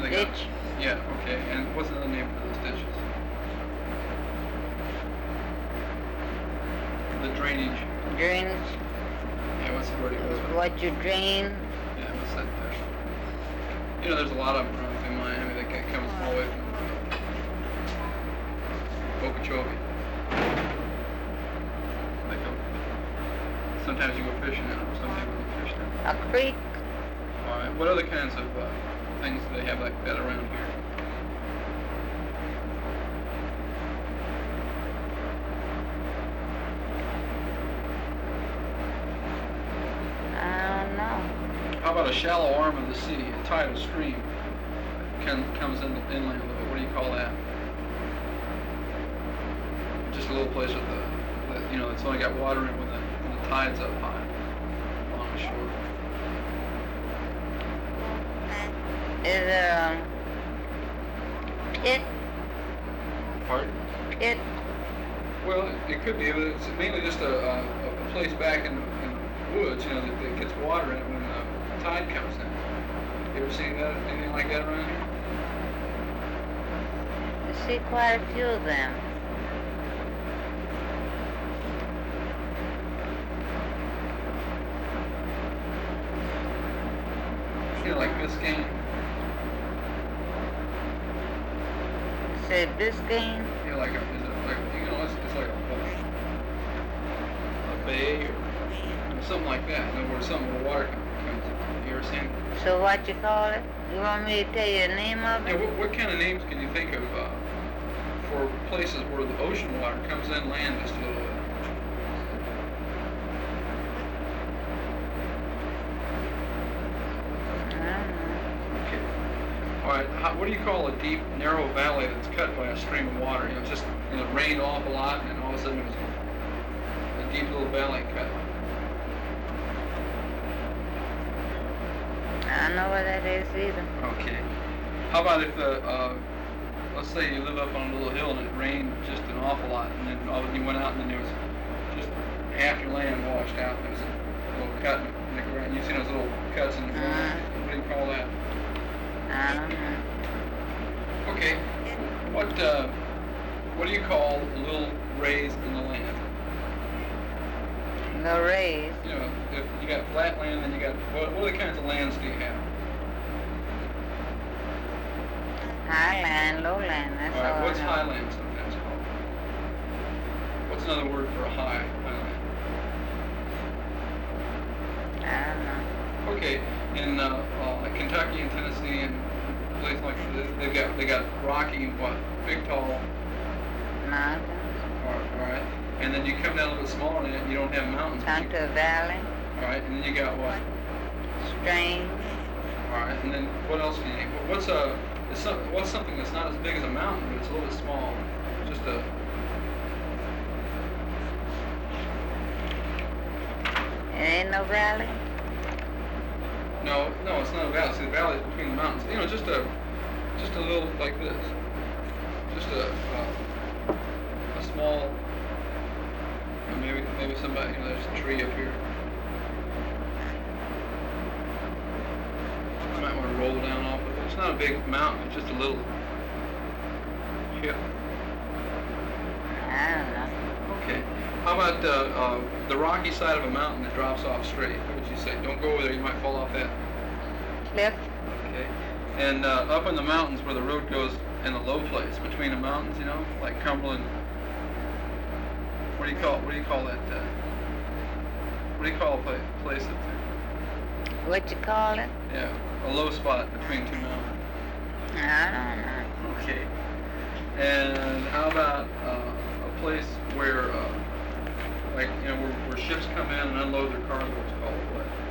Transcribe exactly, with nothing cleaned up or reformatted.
they ditch. got? Yeah, okay. And what's the name for those ditches? The drainage. Drainage. Yeah, what's the word it goes with? What you drain. Yeah, what's that? Uh, you know, there's a lot of them running through Miami that get- comes all the way from Okeechobee. Like a, sometimes you go fishing in them, some people go fishing in them. A creek. All right. What other kinds of uh, things do they have like that around here? I don't know. How about a shallow arm of the sea, a tidal stream can, comes in inland a little bit? What do you call that? Just a little place with the, that, you know, it's only got water in when the, when the tide's up high along the shore. Is it um pit? Pardon? Pit. Well, it, it could be, but it's mainly just a, a, a place back in, in the woods, you know, that, that gets water in it when the tide comes in. You ever seen that, anything like that around here? I see quite a few of them. You know, like Biscayne. Say Biscayne. Yeah, like a, is it like, you know, it's, it's like a, a bay or something like that. In other words, something where water comes in. You ever seen? So what you call it? You want me to tell you the name of Yeah, it? what, what kind of names can you think of uh, for places where the ocean water comes in land just a little bit? I don't know. Okay. All right. How, what do you call a deep, narrow valley that's cut by a stream of water? You know, it's just, you know, rained off a lot, and then all of a sudden there's a deep little valley cut. I don't know what that is either. Okay. How about if the, uh, let's say you live up on a little hill and it rained just an awful lot, and then all of a sudden you went out and then there was just half your land washed out. There was a little cut in the ground. You've seen those little cuts in the ground. What do you call that? I don't know. Okay. What uh, what do you call little rays in the land? No raise. You know, if you got flat land, then you got what, what other kinds of lands do you have? Highland, lowland, that's All all right. What's I know. highland sometimes called? What's another word for a high highland? I don't know. Okay, in uh, uh, Kentucky and Tennessee and places like that, they've got they got rocky, what, big, tall, Mountains. all right, all right, and then you come down a little bit smaller and you don't have mountains. but Down you- to a valley. All right, and then you got what? Streams. All right, and then what else can you name? What- What's a it's some, what's something that's not as big as a mountain, but it's a little bit small? Just a It ain't no valley. no, no, it's not a valley. See, the valley is between the mountains. You know, just a just a little like this. Just a uh, a small. uh, Maybe maybe somebody. You know, there's a tree up here. You might want to roll down off of it. It's not a big mountain. It's just a little hill. I don't know. Okay. How about uh, uh, the rocky side of a mountain that drops off straight? What would you say? Don't go over there. You might fall off that. Cliff. Okay. And uh, up in the mountains where the road goes in the low place between the mountains, you know, like Cumberland. What do you call? What do you call that? Uh, what do you call a pla- place up there? What you call it? Yeah, a low spot between two mountains. I don't know. Okay. And how about uh, a place where, uh, like, you know, where, where ships come in and unload their cargo? It's called what?